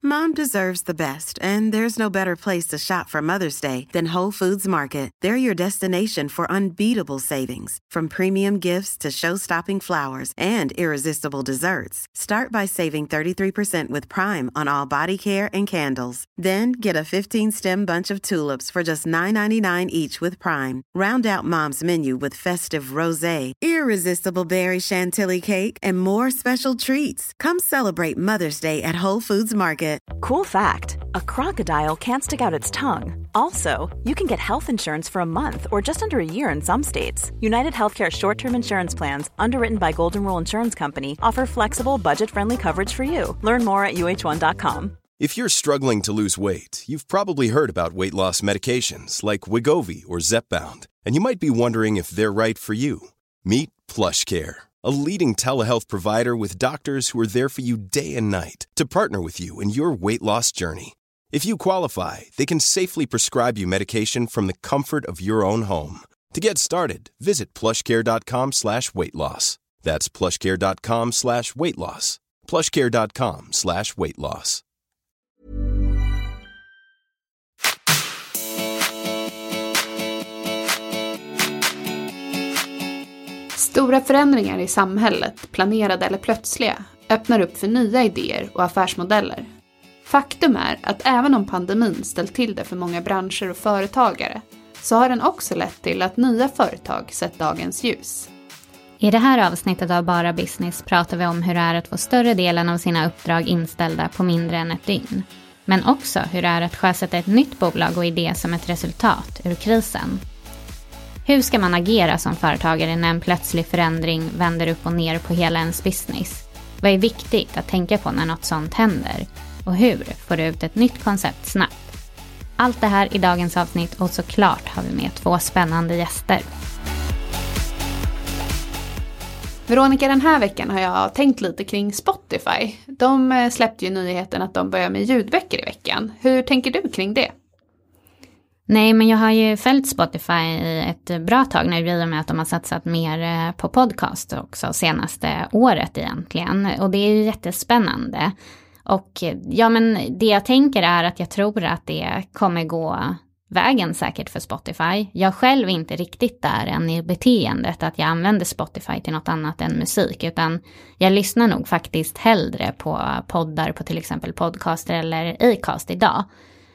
Mom deserves the best, and there's no better place to shop for Mother's Day than Whole Foods Market. They're your destination for unbeatable savings, from premium gifts to show-stopping flowers and irresistible desserts. Start by saving 33% with Prime on all body care and candles. Then get a 15-stem bunch of tulips for just $9.99 each with Prime. Round out Mom's menu with festive rosé, irresistible berry chantilly cake, and more special treats. Come celebrate Mother's Day at Whole Foods Market. Cool fact, a crocodile can't stick out its tongue. Also, you can get health insurance for a month or just under a year in some states. United Healthcare short-term insurance plans, underwritten by Golden Rule Insurance Company, offer flexible, budget-friendly coverage for you. Learn more at UH1.com. If you're struggling to lose weight, you've probably heard about weight loss medications like Wegovy or Zepbound, and you might be wondering if they're right for you. Meet PlushCare, a leading telehealth provider with doctors who are there for you day and night to partner with you in your weight loss journey. If you qualify, they can safely prescribe you medication from the comfort of your own home. To get started, visit plushcare.com/weightloss. That's plushcare.com/weightloss. plushcare.com/weightloss. Stora förändringar i samhället, planerade eller plötsliga, öppnar upp för nya idéer och affärsmodeller. Faktum är att även om pandemin ställt till det för många branscher och företagare, så har den också lett till att nya företag sett dagens ljus. I det här avsnittet av Bara Business pratar vi om hur det är att få större delen av sina uppdrag inställda på mindre än ett dygn. Men också hur det är att sjösätta ett nytt bolag och idé som ett resultat ur krisen. Hur ska man agera som företagare när en plötslig förändring vänder upp och ner på hela ens business? Vad är viktigt att tänka på när något sånt händer? Och hur får du ut ett nytt koncept snabbt? Allt det här i dagens avsnitt, och såklart har vi med 2 spännande gäster. Veronica, den här veckan har jag tänkt lite kring Spotify. De släppte ju nyheten att de börjar med ljudböcker i veckan. Hur tänker du kring det? Nej, men jag har ju följt Spotify i ett bra tag nu i och med att de har satsat mer på podcast också senaste året egentligen. Och det är ju jättespännande. Och ja, men det jag tänker är att jag tror att det kommer gå vägen säkert för Spotify. Jag själv är inte riktigt där än i beteendet att jag använder Spotify till något annat än musik, utan jag lyssnar nog faktiskt hellre på poddar på till exempel Podcaster eller Acast idag.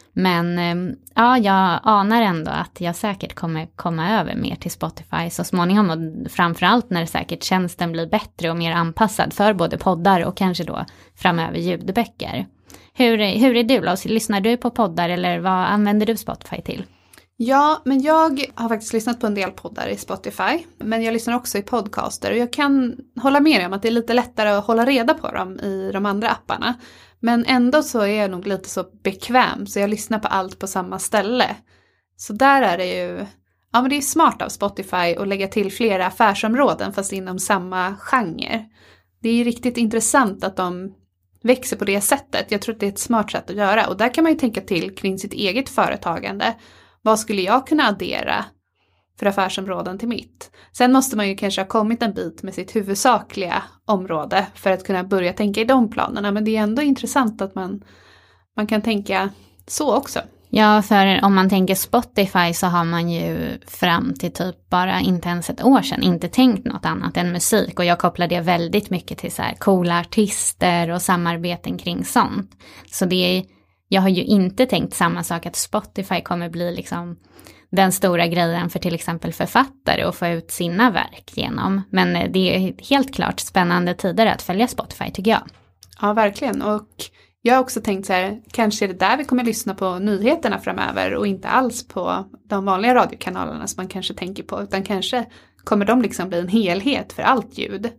Men ja, jag anar ändå att jag säkert kommer komma över mer till Spotify så småningom, och framförallt när säkert tjänsten blir bättre och mer anpassad för både poddar och kanske då framöver ljudböcker. Hur är du, Lars? Lyssnar du på poddar eller vad använder du Spotify till? Ja, men jag har faktiskt lyssnat på en del poddar i Spotify, men jag lyssnar också i podcaster, och jag kan hålla med om att det är lite lättare att hålla reda på dem i de andra apparna. Men ändå så är jag nog lite så bekväm så jag lyssnar på allt på samma ställe. Så där är det ju, ja men det är smart av Spotify att lägga till flera affärsområden fast inom samma genre. Det är ju riktigt intressant att de växer på det sättet. Jag tror att det är ett smart sätt att göra, och där kan man ju tänka till kring sitt eget företagande. Vad skulle jag kunna addera för affärsområden till mitt? Sen måste man ju kanske ha kommit en bit med sitt huvudsakliga område för att kunna börja tänka i de planerna. Men det är ändå intressant att man kan tänka så också. Ja, för om man tänker Spotify så har man ju fram till typ bara inte ens ett år sedan inte tänkt något annat än musik. Och jag kopplar det väldigt mycket till så här coola artister och samarbeten kring sånt. Så jag har ju inte tänkt samma sak, att Spotify kommer bli liksom den stora grejen för till exempel författare och få ut sina verk genom. Men det är helt klart spännande tider att följa Spotify, tycker jag. Ja, verkligen. Och jag har också tänkt så här, kanske är det där vi kommer lyssna på nyheterna framöver och inte alls på de vanliga radiokanalerna som man kanske tänker på, utan kanske kommer de liksom bli en helhet för allt ljud.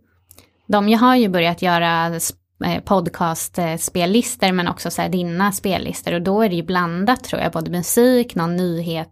De har ju börjat göra podcast-spellistor, men också så här dina spellistor, och då är det ju blandat tror jag, både musik, någon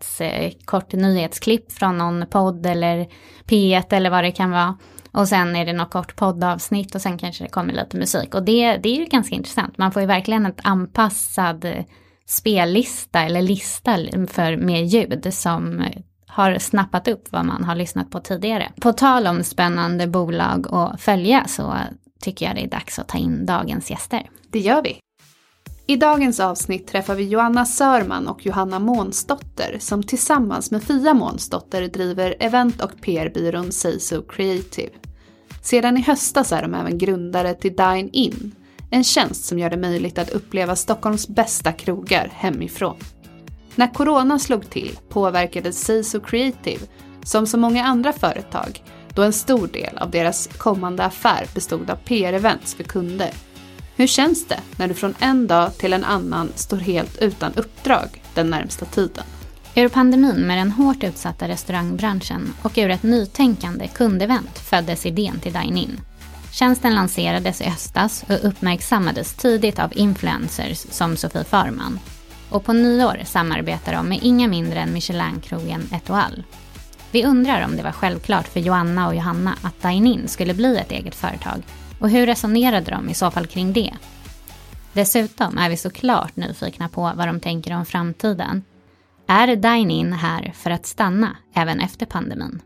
kort nyhetsklipp från någon podd eller P1 eller vad det kan vara, och sen är det något kort poddavsnitt och sen kanske det kommer lite musik, och det är ju ganska intressant. Man får ju verkligen ett anpassad spellista eller lista för mer ljud som har snappat upp vad man har lyssnat på tidigare. På tal om spännande bolag att följa så tycker jag det är dags att ta in dagens gäster. Det gör vi. I dagens avsnitt träffar vi Joanna Sörman och Johanna Månsdotter som tillsammans med Fia Månsdotter driver event- och PR-byrån Seiso Creative. Sedan i höstas är de även grundare till Dine In, en tjänst som gör det möjligt att uppleva Stockholms bästa krogar hemifrån. När corona slog till påverkades Seiso Creative, som så många andra företag, då en stor del av deras kommande affär bestod av PR-events för kunder. Hur känns det när du från en dag till en annan står helt utan uppdrag den närmsta tiden? Ur pandemin med den hårt utsatta restaurangbranschen och ur ett nytänkande kundevent föddes idén till Dine In. Tjänsten lanserades i höstas och uppmärksammades tidigt av influencers som Sofie Farman. Och på nyår samarbetar de med inga mindre än Michelin-krogen Etoile. Vi undrar om det var självklart för Joanna och Johanna att Dine In skulle bli ett eget företag. Och hur resonerade de i så fall kring det? Dessutom är vi såklart nyfikna på vad de tänker om framtiden. Är Dine In här för att stanna även efter pandemin?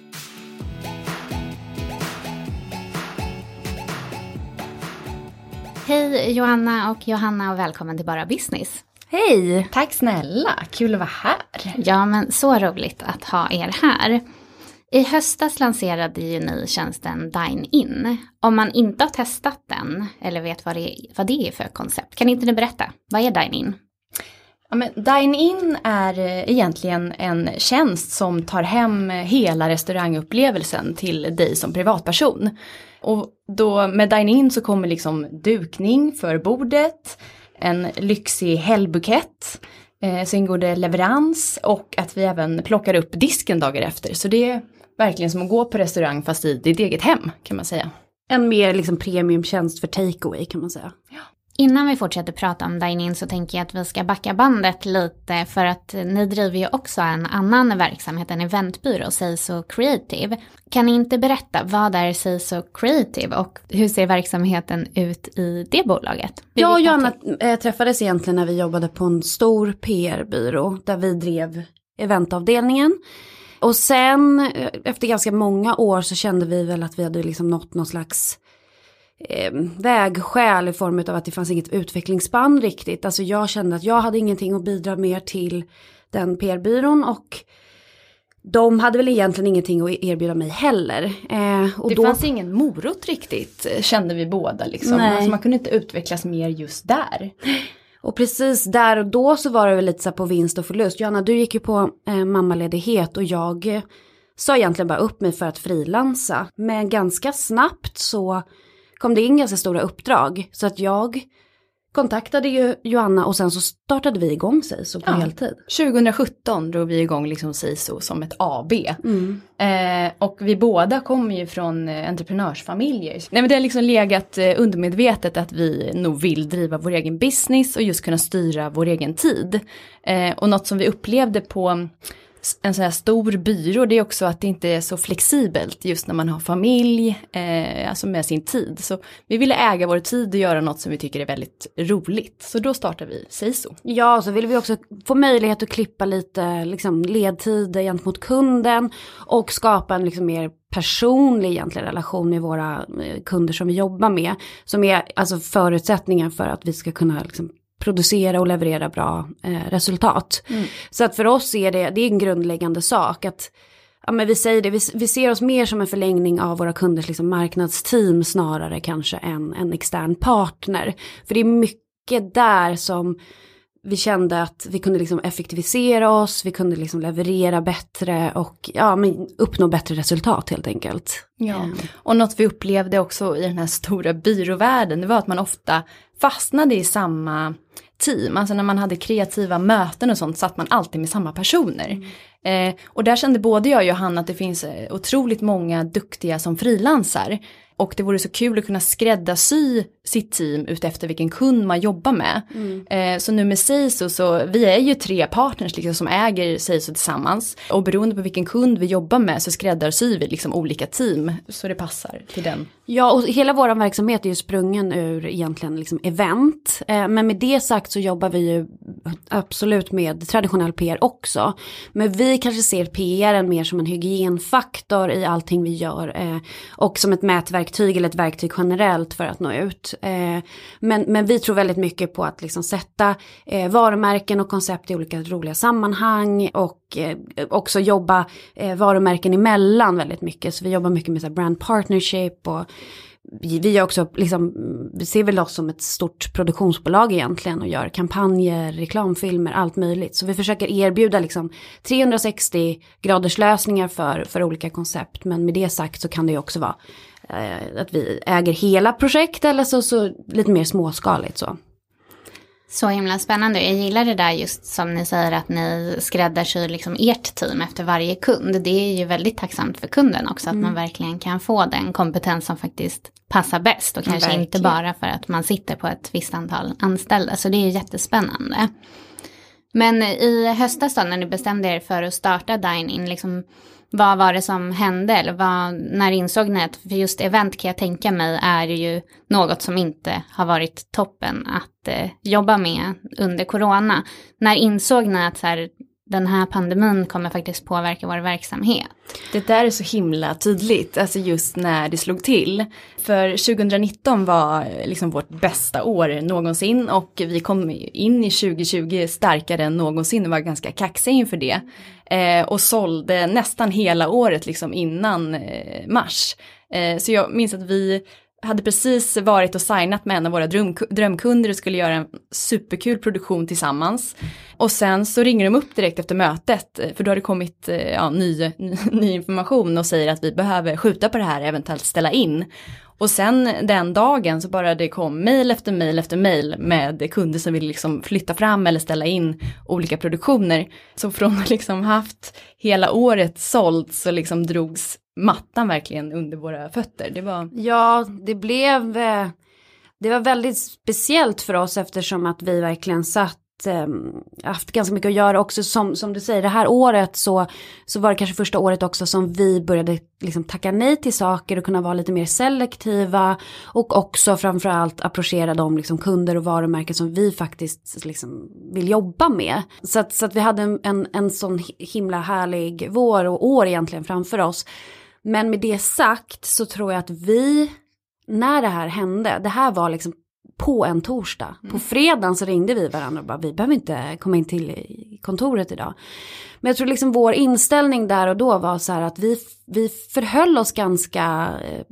Hej Joanna och Johanna och välkommen till Bara Business. Hej! Tack snälla, kul att vara här. Ja, men så roligt att ha er här. I höstas lanserade ju ni tjänsten Dine In. Om man inte har testat den eller vet vad det är för koncept, kan inte ni berätta? Vad är Dine In? Ja, men Dine In är egentligen en tjänst som tar hem hela restaurangupplevelsen till dig som privatperson. Och då med Dine In så kommer liksom dukning för bordet, en lyxig helgbukett. Så ingår det leverans och att vi även plockar upp disken dagar efter. Så det är verkligen som att gå på restaurang fast i ditt eget hem kan man säga. En mer liksom premiumtjänst för takeaway kan man säga. Ja. Innan vi fortsätter prata om Dine In så tänker jag att vi ska backa bandet lite för att ni driver ju också en annan verksamhet, en eventbyrå, Seiso Creative. Kan ni inte berätta vad är Seiso Creative och hur ser verksamheten ut i det bolaget? Jag och Joanna träffades egentligen när vi jobbade på en stor PR-byrå där vi drev eventavdelningen. Och sen efter ganska många år så kände vi väl att vi hade liksom nått någon slags vägskäl i form av att det fanns inget utvecklingsspann riktigt. Alltså jag kände att jag hade ingenting att bidra mer till den PR-byrån och de hade väl egentligen ingenting att erbjuda mig heller. Och det fanns ingen morot riktigt kände vi båda liksom. Alltså man kunde inte utvecklas mer just där. Och precis där och då så var det väl lite så på vinst och förlust. Johanna, du gick ju på mammaledighet och jag sa egentligen bara upp mig för att frilansa. Men ganska snabbt så kom det in ganska stora uppdrag. Så att jag kontaktade ju Johanna och sen så startade vi igång Seiso på heltid. 2017 drog vi igång liksom Seiso som ett AB. Och vi båda kommer ju från entreprenörsfamiljer. Nej men det har liksom legat undermedvetet att vi nog vill driva vår egen business och just kunna styra vår egen tid. Och något som vi upplevde på en sån här stor byrå, det är också att det inte är så flexibelt just när man har familj, alltså med sin tid. Så vi ville äga vår tid och göra något som vi tycker är väldigt roligt. Så då startar vi Seiso. Ja, så vill vi också få möjlighet att klippa lite liksom, ledtider gentemot kunden och skapa en liksom, mer personlig egentligen relation med våra kunder som vi jobbar med. Som är alltså förutsättningar för att vi ska kunna liksom, producera och leverera bra resultat. Så att för oss är det är en grundläggande sak att ja, men vi säger det, vi ser oss mer som en förlängning av våra kunders liksom, marknadsteam snarare kanske än en extern partner. För det är mycket där som vi kände att vi kunde liksom effektivisera oss, vi kunde liksom leverera bättre och ja, men uppnå bättre resultat helt enkelt. Ja, och något vi upplevde också i den här stora byråvärlden, det var att man ofta fastnade i samma team. Alltså när man hade kreativa möten och sånt satt man alltid med samma personer. Och där kände både jag och Johanna att det finns otroligt många duktiga som frilansar. Och det vore så kul att kunna skräddarsy sitt team ut efter vilken kund man jobbar med. Så nu med Seiso så vi är ju 3 partners liksom, som äger Seiso tillsammans. Och beroende på vilken kund vi jobbar med så skräddarsyr vi liksom olika team. Så det passar till den. Ja, och hela vår verksamhet är ju sprungen ur egentligen liksom event. Men med det sagt så jobbar vi ju absolut med traditionell PR också. Men vi kanske ser PR mer som en hygienfaktor i allting vi gör. Och som ett mätverk verktyg eller ett verktyg generellt för att nå ut. Men vi tror väldigt mycket på att liksom sätta varumärken och koncept i olika roliga sammanhang och också jobba varumärken emellan väldigt mycket. Så vi jobbar mycket med så här brand partnership och vi är också liksom, vi ser väl oss som ett stort produktionsbolag egentligen och gör kampanjer, reklamfilmer, allt möjligt. Så vi försöker erbjuda liksom 360 graders lösningar för olika koncept. Men med det sagt så kan det ju också vara att vi äger hela projekt eller så lite mer småskaligt så. Så himla spännande. Jag gillar det där just som ni säger att ni skräddarsyr liksom ert team efter varje kund. Det är ju väldigt tacksamt för kunden också att man verkligen kan få den kompetens som faktiskt passar bäst och kanske inte bara för att man sitter på ett visst antal anställda. Så det är ju jättespännande. Men i höstas då när ni bestämde er för att starta Dine-in, liksom, vad var det som hände? Eller när insåg ni att för just event kan jag tänka mig är ju något som inte har varit toppen att jobba med under corona. När insåg ni att så här, den här pandemin kommer faktiskt påverka vår verksamhet? Det där är så himla tydligt, alltså just när det slog till. För 2019 var liksom vårt bästa år någonsin och vi kom in i 2020 starkare än någonsin och var ganska kaxiga inför det. Och sålde nästan hela året liksom innan mars. Så jag minns att vi hade precis varit och signat med en av våra drömkunder och skulle göra en superkul produktion tillsammans. Och sen så ringer de upp direkt efter mötet för då har det kommit ny information och säger att vi behöver skjuta på det här, eventuellt ställa in. Och sen den dagen så bara det kom mejl efter mejl efter mejl med kunder som vill liksom flytta fram eller ställa in olika produktioner. Så från att liksom haft hela året sålt så liksom drogs mattan verkligen under våra fötter. Ja, det var väldigt speciellt för oss eftersom att vi verkligen haft ganska mycket att göra också som du säger, det här året så var det kanske första året också som vi började liksom tacka nej till saker och kunna vara lite mer selektiva och också framförallt approchera de liksom kunder och varumärken som vi faktiskt liksom vill jobba med. Så att vi hade en sån himla härlig vår och år egentligen framför oss. Men med det sagt så tror jag att när det här hände, det här var liksom på en torsdag. På fredagen så ringde vi varandra och bara, vi behöver inte komma in till kontoret idag. Men jag tror liksom vår inställning där och då var så här att vi förhöll oss ganska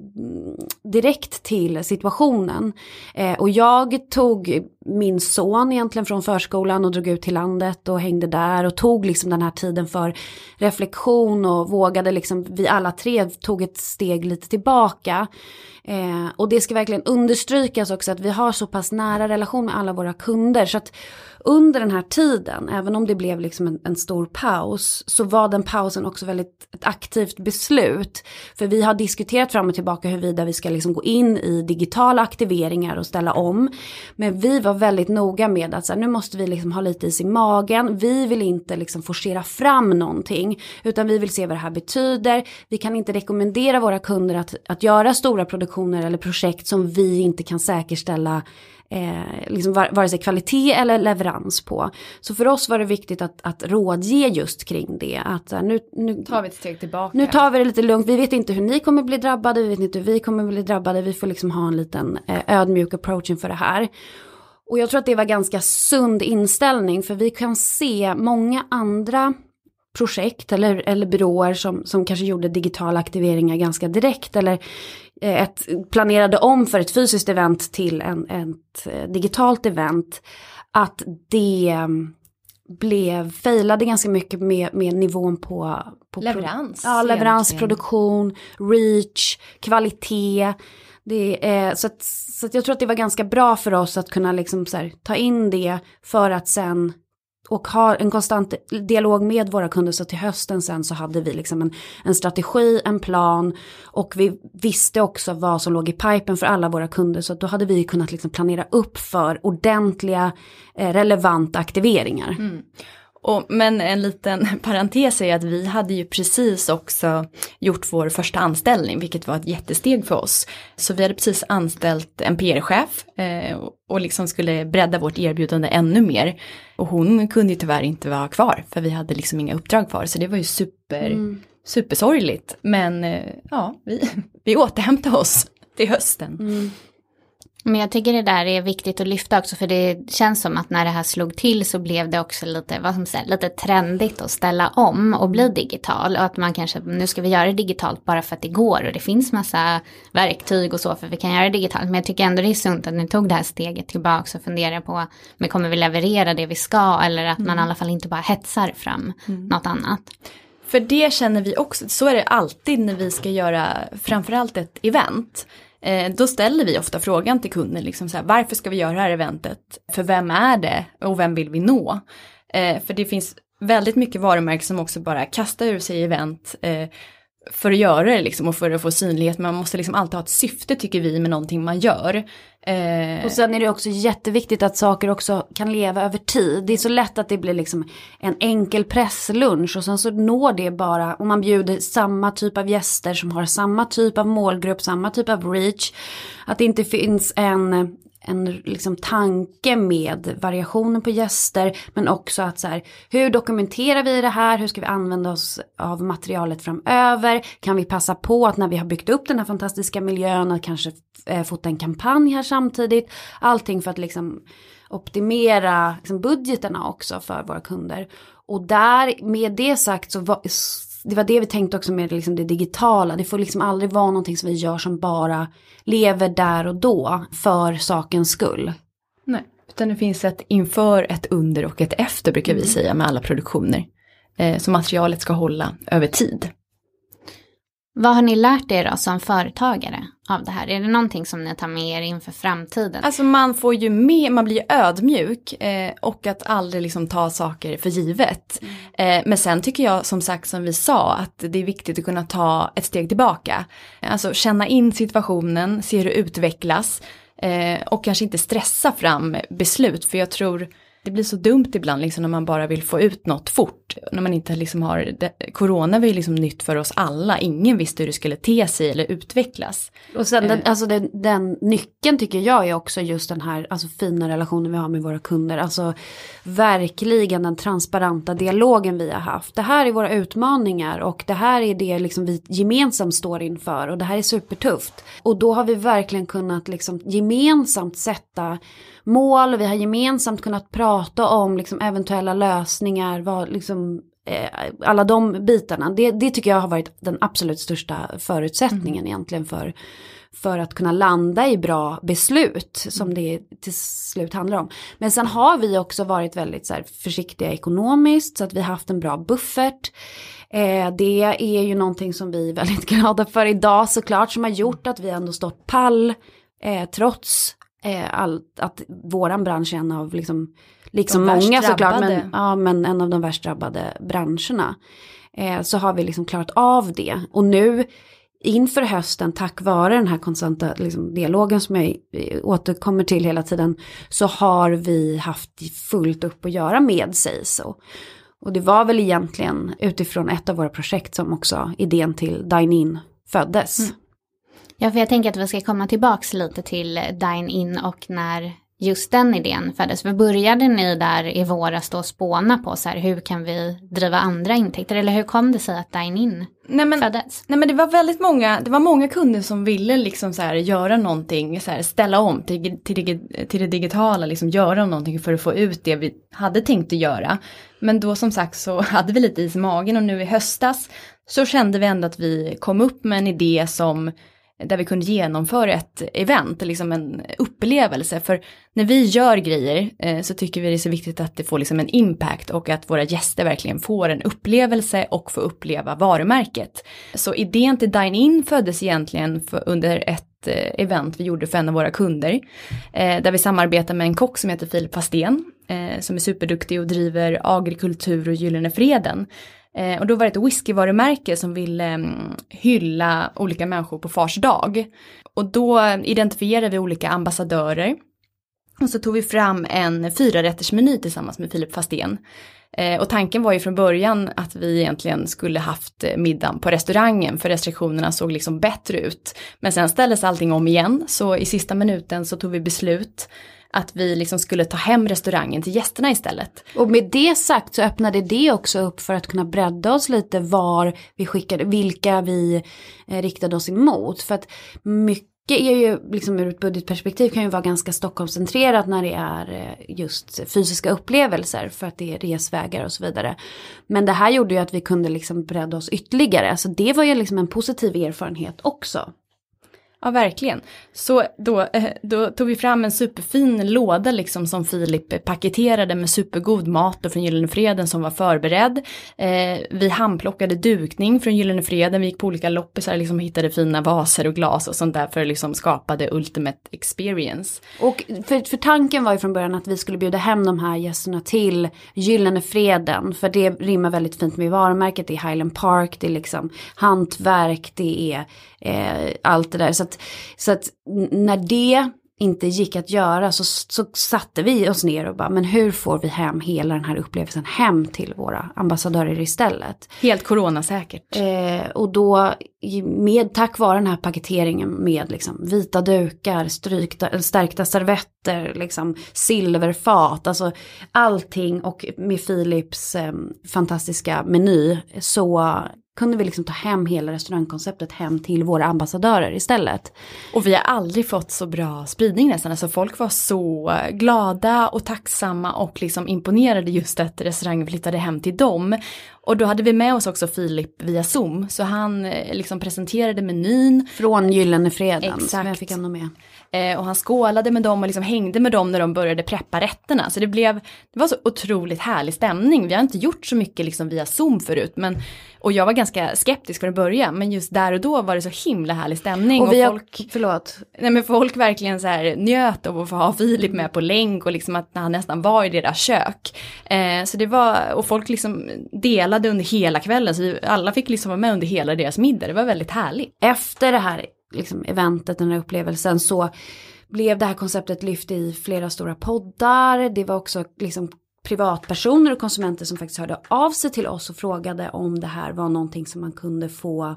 direkt till situationen. Och jag tog min son egentligen från förskolan och drog ut till landet och hängde där och tog liksom den här tiden för reflektion och vågade liksom, vi alla tre tog ett steg lite tillbaka. Och det ska verkligen understrykas också att vi har så pass nära relation med alla våra kunder så att under den här tiden, även om det blev liksom en stor paus, så var den pausen också väldigt ett aktivt beslut. För vi har diskuterat fram och tillbaka huruvida vi ska liksom gå in i digitala aktiveringar och ställa om. Men vi var väldigt noga med att så här, nu måste vi liksom ha lite is i magen. Vi vill inte liksom forcera fram någonting, utan vi vill se vad det här betyder. Vi kan inte rekommendera våra kunder att göra stora produktioner eller projekt som vi inte kan säkerställa liksom vare sig kvalitet eller leverans på. Så för oss var det viktigt att rådge just kring det. Att nu tar vi ett steg tillbaka. Nu tar vi det lite lugnt. Vi vet inte hur ni kommer bli drabbade. Vi vet inte hur vi kommer bli drabbade. Vi får liksom ha en liten ödmjuk approach inför det här. Och jag tror att det var ganska sund inställning. För vi kan se många andra projekt eller byråer som kanske gjorde digitala aktiveringar ganska direkt eller planerade om för ett fysiskt event till ett digitalt event, att det failade ganska mycket med nivån på leverans. Leverans, produktion, reach, kvalitet. Så att jag tror att det var ganska bra för oss att kunna liksom så här, ta in det för att sen och ha en konstant dialog med våra kunder. Så till hösten sen så hade vi liksom en strategi, en plan, och vi visste också vad som låg i pipen för alla våra kunder. Så då hade vi kunnat liksom planera upp för ordentliga relevanta aktiveringar. Men en liten parentes är att vi hade ju precis också gjort vår första anställning, vilket var ett jättesteg för oss. Så vi hade precis anställt en PR-chef och liksom skulle bredda vårt erbjudande ännu mer. Och hon kunde ju tyvärr inte vara kvar för vi hade liksom inga uppdrag kvar. Så det var ju supersorgligt. Men ja, vi återhämtade oss. till hösten. Men jag tycker det där är viktigt att lyfta också, för det känns som att när det här slog till så blev det också lite, vad som säger, lite trendigt att ställa om och bli digital. Och att man kanske, nu ska vi göra det digitalt bara för att det går och det finns massa verktyg och så för att vi kan göra det digitalt. Men jag tycker ändå det är sunt att ni tog det här steget tillbaka och funderar på, men kommer vi leverera det vi ska, eller att man i alla fall inte bara hetsar fram något annat. För det känner vi också, så är det alltid när vi ska göra framförallt ett event. Då ställer vi ofta frågan till kunden, liksom så här, varför ska vi göra det här eventet? För vem är det? Och vem vill vi nå? För det finns väldigt mycket varumärken som också bara kastar ur sig event för att göra det liksom, och för att få synlighet. Men man måste liksom alltid ha ett syfte, tycker vi, med någonting man gör. Och sen är det också jätteviktigt att saker också kan leva över tid. Det är så lätt att det blir liksom en enkel presslunch och sen så når det bara, om man bjuder samma typ av gäster som har samma typ av målgrupp, samma typ av reach, att det inte finns en liksom tanke med variationen på gäster, men också att så här, hur dokumenterar vi det här, hur ska vi använda oss av materialet framöver, kan vi passa på att när vi har byggt upp den här fantastiska miljön att kanske fota en kampanj här samtidigt, allting för att liksom optimera liksom budgeterna också för våra kunder. Och där, med det sagt, så det var det vi tänkte också med liksom det digitala. Det får liksom aldrig vara någonting som vi gör som bara lever där och då för sakens skull. Nej, utan det finns ett inför, ett under och ett efter, brukar vi säga med alla produktioner. Så materialet ska hålla över tid. Vad har ni lärt er då som företagare av det här? Är det någonting som ni tar med er inför framtiden? Alltså man får ju med, man blir ju ödmjuk och att aldrig liksom ta saker för givet. Men sen tycker jag, som sagt, som vi sa, att det är viktigt att kunna ta ett steg tillbaka. Alltså känna in situationen, se hur det utvecklas och kanske inte stressa fram beslut. För jag tror det blir så dumt ibland liksom, när man bara vill få ut något fort. När man inte liksom har, corona var ju liksom nytt för oss alla. Ingen visste hur det skulle te sig eller utvecklas. Och sen den nyckeln tycker jag är också just den här alltså, fina relationen vi har med våra kunder. Alltså verkligen den transparenta dialogen vi har haft. Det här är våra utmaningar och det här är det liksom vi gemensamt står inför. Och det här är supertufft. Och då har vi verkligen kunnat liksom gemensamt sätta mål, och vi har gemensamt kunnat prata om liksom eventuella lösningar, vad liksom alla de bitarna. Det tycker jag har varit den absolut största förutsättningen egentligen för att kunna landa i bra beslut som det till slut handlar om. Men sen har vi också varit väldigt så här, försiktiga ekonomiskt, så att vi har haft en bra buffert. Det är ju någonting som vi är väldigt glada för idag såklart, som har gjort att vi ändå stått pall trots allt, att våran bransch är en av liksom många såklart, men en av de värst drabbade branscherna, så har vi liksom klarat av det. Och nu inför hösten, tack vare den här konstanta liksom, dialogen som jag återkommer till hela tiden, så har vi haft fullt upp att göra med SEISO. Och det var väl egentligen utifrån ett av våra projekt som också idén till Dine In föddes. Ja, för jag tänker att vi ska komma tillbaka lite till Dine In och när just den idén föddes. För började ni där i våras då spåna på så här, hur kan vi driva andra intäkter? Eller hur kom det sig att Dine In föddes? Nej, men det var många kunder som ville liksom så här, göra någonting, så här, ställa om till det digitala, liksom göra någonting för att få ut det vi hade tänkt att göra. Men då som sagt så hade vi lite is i magen, och nu i höstas så kände vi ändå att vi kom upp med en idé där vi kunde genomföra ett event, liksom en upplevelse. För när vi gör grejer så tycker vi det är så viktigt att det får liksom en impact, och att våra gäster verkligen får en upplevelse och får uppleva varumärket. Så idén till Dine In föddes egentligen under ett event vi gjorde för en av våra kunder. Där vi samarbetar med en kock som heter Filip Fastén, som är superduktig och driver Agrikultur och Gyllene Freden. Och då var det ett whiskyvarumärke som ville hylla olika människor på fars dag. Och då identifierade vi olika ambassadörer. Och så tog vi fram en 4-rättersmeny tillsammans med Filip Fastén. Och tanken var ju från början att vi egentligen skulle haft middagen på restaurangen, för restriktionerna såg liksom bättre ut. Men sen ställdes allting om igen, så i sista minuten så tog vi beslut att vi liksom skulle ta hem restaurangen till gästerna istället. Och med det sagt så öppnade det också upp för att kunna bredda oss lite var vi skickade, vilka vi riktade oss emot. För att mycket mycket är ju liksom ur ett budgetperspektiv kan ju vara ganska Stockholmscentrerat när det är just fysiska upplevelser för att det är resvägar och så vidare. Men det här gjorde ju att vi kunde liksom bredda oss ytterligare. Så det var ju liksom en positiv erfarenhet också. Ja, verkligen. Så då tog vi fram en superfin låda liksom som Filip paketerade med supergod mat och från Gyllene Freden som var förberedd. Vi handplockade dukning från Gyllene Freden. Vi gick på olika loppisar liksom och hittade fina vaser och glas och sånt där för att liksom skapa det ultimate experience. Och för tanken var ju från början att vi skulle bjuda hem de här gästerna till Gyllene Freden. För det rimmar väldigt fint med varumärket. Det är Highland Park, det är liksom hantverk, det är allt det där. Så att när det inte gick att göra så satte vi oss ner och bara, men hur får vi hem hela den här upplevelsen hem till våra ambassadörer istället? Helt coronasäkert. Och då tack vare den här paketeringen med liksom vita dukar, stärkta servetter, liksom silverfat, alltså allting och med Philips fantastiska meny så kunde vi liksom ta hem hela restaurangkonceptet hem till våra ambassadörer istället. Och vi har aldrig fått så bra spridning nästan. Alltså folk var så glada och tacksamma och liksom imponerade just att restaurangen flyttade hem till dem. Och då hade vi med oss också Filip via Zoom. Så han liksom presenterade menyn. Från Gyllene Freden. Exakt. Som jag fick ändå med. Och han skålade med dem och liksom hängde med dem när de började preppa rätterna. Så det var så otroligt härlig stämning. Vi har inte gjort så mycket liksom via Zoom förut. Och jag var ganska skeptisk från början. Men just där och då var det så himla härlig stämning. Och folk verkligen så här njöt av att få ha Filip med på länk. Och liksom att han nästan var i deras kök. Så det var, och folk liksom delade under hela kvällen. Så alla fick liksom vara med under hela deras middag. Det var väldigt härligt. Efter det här liksom eventet, den här upplevelsen, så blev det här konceptet lyft i flera stora poddar. Det var också liksom privatpersoner och konsumenter som faktiskt hörde av sig till oss och frågade om det här var någonting som man kunde få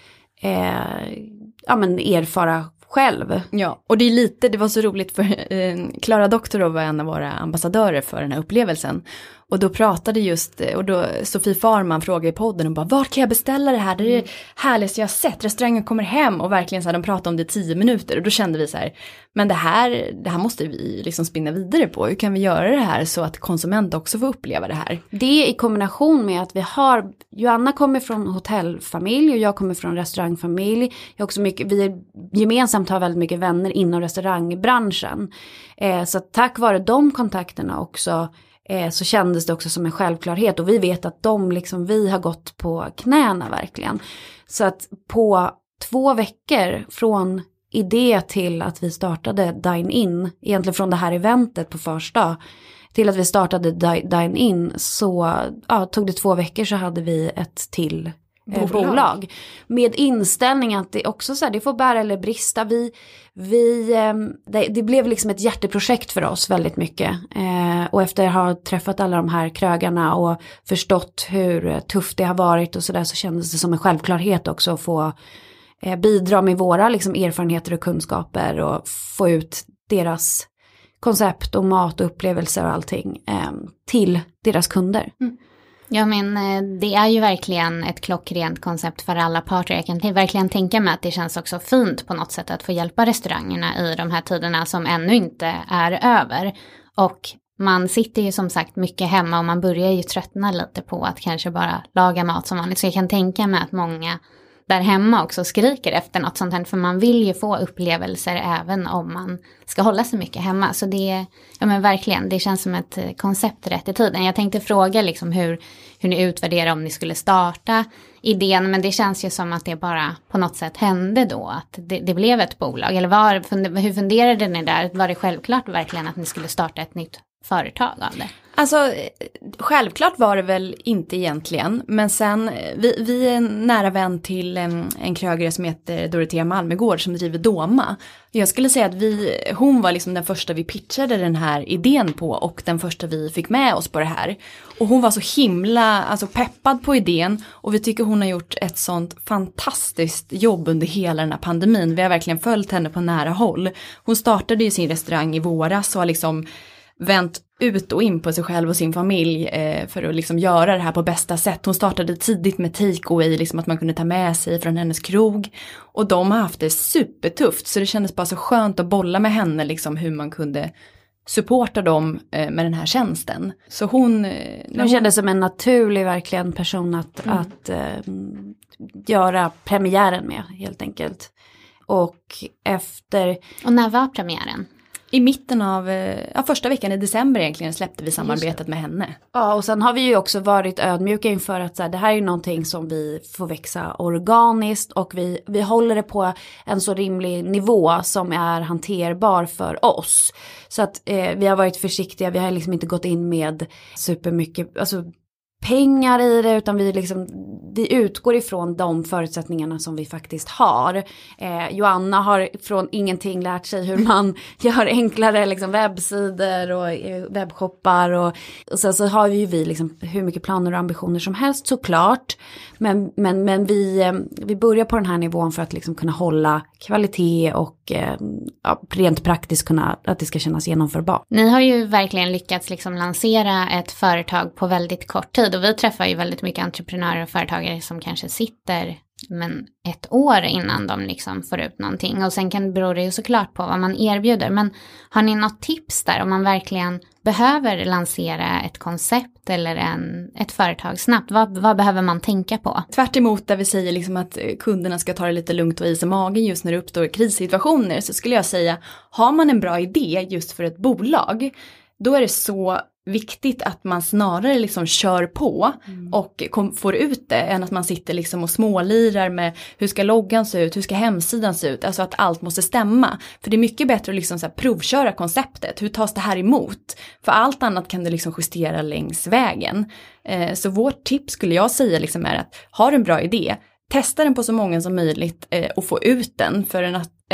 erfara själv. Ja, och det var så roligt för Clara Doktorov var en av våra ambassadörer för den här upplevelsen. Och då pratade Sofie Farman frågade i podden och bara, var kan jag beställa det här? Det är det härligaste jag har sett. Restaurangen kommer hem och verkligen så här, de pratade om det 10 minuter. Och då kände vi så här, men det här måste vi liksom spinna vidare på. Hur kan vi göra det här så att konsument också får uppleva det här? Det i kombination med att Joanna kommer från hotellfamilj och jag kommer från restaurangfamilj. Vi gemensamt har väldigt mycket vänner inom restaurangbranschen. Så tack vare de kontakterna också så kändes det också som en självklarhet. Och vi vet att vi har gått på knäna verkligen. Så att på 2 veckor från idé till att vi startade Dine-In, egentligen från det här eventet på första till att vi startade Dine-In, så tog det 2 veckor så hade vi ett till bolag. Med inställning att det också så här, det får bära eller brista. Det blev liksom ett hjärteprojekt för oss väldigt mycket. Och efter att ha träffat alla de här krögarna och förstått hur tufft det har varit och sådär, så kändes det som en självklarhet också att få bidra med våra liksom erfarenheter och kunskaper och få ut deras koncept och mat och upplevelser och allting till deras kunder. Mm. Ja, men det är ju verkligen ett klockrent koncept för alla parter. Jag kan verkligen tänka mig att det känns också fint på något sätt att få hjälpa restaurangerna i de här tiderna som ännu inte är över. Och man sitter ju som sagt mycket hemma och man börjar ju tröttna lite på att kanske bara laga mat som vanligt. Så jag kan tänka mig att många där hemma också skriker efter något sånt här, för man vill ju få upplevelser även om man ska hålla sig mycket hemma. Så men verkligen, det känns som ett koncept rätt i tiden. Jag tänkte fråga liksom hur ni utvärderar om ni skulle starta idén, men det känns ju som att det bara på något sätt hände då, att det blev ett bolag. Eller hur funderade ni där? Var det självklart verkligen att ni skulle starta ett nytt företag av det? Alltså, självklart var det väl inte egentligen, men sen, vi är en nära vän till en krögare som heter Dorotea Malmegård som driver Doma. Jag skulle säga att hon var liksom den första vi pitchade den här idén på och den första vi fick med oss på det här. Och hon var så himla peppad på idén och vi tycker hon har gjort ett sånt fantastiskt jobb under hela den här pandemin. Vi har verkligen följt henne på nära håll. Hon startade ju sin restaurang i våras och har liksom vänt ut och in på sig själv och sin familj för att liksom göra det här på bästa sätt. Hon startade tidigt med takeaway, liksom att man kunde ta med sig från hennes krog. Och de har haft det supertufft, så det kändes bara så skönt att bolla med henne liksom hur man kunde supporta dem med den här tjänsten. Så hon kändes som en naturlig verkligen person att göra premiären med helt enkelt. Och när var premiären? I mitten av första veckan i december egentligen släppte vi samarbetet med henne. Ja, och sen har vi ju också varit ödmjuka inför att så här, det här är ju någonting som vi får växa organiskt och vi håller det på en så rimlig nivå som är hanterbar för oss. Så att vi har varit försiktiga, vi har liksom inte gått in med supermycket, alltså pengar i det, utan vi utgår ifrån de förutsättningarna som vi faktiskt har. Joanna har från ingenting lärt sig hur man gör enklare liksom webbsidor och webbshoppar och sen så har vi liksom hur mycket planer och ambitioner som helst såklart. Men vi börjar på den här nivån för att liksom kunna hålla kvalitet och rent praktiskt att det ska kännas genomförbart. Ni har ju verkligen lyckats liksom lansera ett företag på väldigt kort tid och vi träffar ju väldigt mycket entreprenörer och företagare som kanske sitter ett år innan de liksom får ut någonting. Och sen beror det ju såklart på vad man erbjuder. Men har ni något tips där om man verkligen behöver lansera ett koncept eller ett företag snabbt? Vad behöver man tänka på? Tvärt emot där vi säger liksom att kunderna ska ta det lite lugnt och is i magen just när det uppstår krissituationer, så skulle jag säga, har man en bra idé just för ett bolag, då är det så viktigt att man snarare liksom kör på och får ut det än att man sitter liksom och smålirar med hur ska loggan se ut, hur ska hemsidan se ut, alltså att allt måste stämma. För det är mycket bättre att liksom så här provköra konceptet, hur tas det här emot? För allt annat kan du liksom justera längs vägen. Så vårt tips skulle jag säga liksom är att ha en bra idé, testa den på så många som möjligt och få ut den, för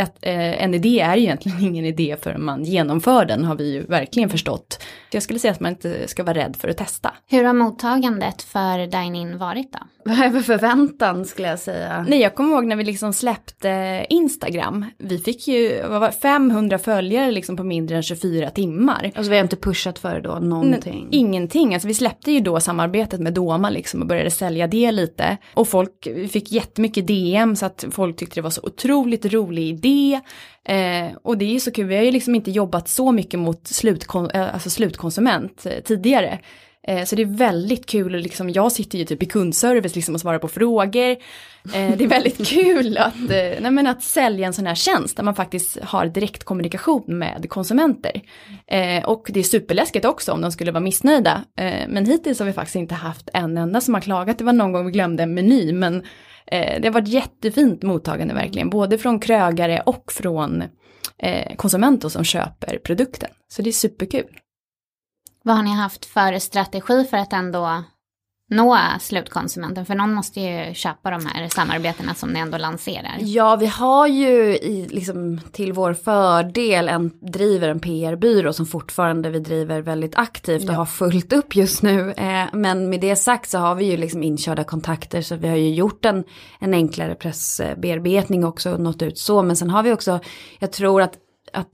en idé är egentligen ingen idé förrän man genomför den, har vi ju verkligen förstått. Jag skulle säga att man inte ska vara rädd för att testa. Hur har mottagandet för Dine-in varit då? Vad är för förväntan skulle jag säga? Nej, jag kommer ihåg när vi liksom släppte Instagram. Vi fick ju 500 följare liksom på mindre än 24 timmar. Alltså vi har inte pushat för det då någonting? Ingenting. Alltså vi släppte ju då samarbetet med Doma liksom och började sälja det lite. Och vi fick jättemycket DM så att folk tyckte det var så otroligt rolig idé. Och det är ju så kul, vi har ju liksom inte jobbat så mycket mot slutkonsument tidigare. Så det är väldigt kul, liksom, jag sitter ju typ i kundservice liksom och svarar på frågor. Det är väldigt kul att sälja en sån här tjänst där man faktiskt har direktkommunikation med konsumenter. Och det är superläskigt också om de skulle vara missnöjda. Men hittills har vi faktiskt inte haft en enda som har klagat. Det var någon gång vi glömde en meny, men det har varit jättefint mottagande verkligen. Både från krögare och från konsumenter som köper produkten. Så det är superkul. Vad har ni haft för strategi för att ändå nå slutkonsumenten? För någon måste ju köpa de här samarbetena som ni ändå lanserar. Ja, vi har ju till vår fördel driver en PR-byrå som fortfarande vi driver väldigt aktivt och har fullt upp just nu. Men med det sagt så har vi ju liksom inkörda kontakter, så vi har ju gjort en enklare pressbearbetning också och nått ut så. Men sen har vi också, jag tror att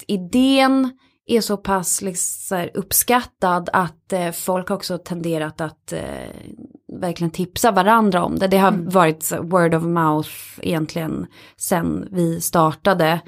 idén är så pass liksom uppskattad att folk också tenderat att verkligen tipsa varandra om det. Det har varit word of mouth egentligen sen vi startade.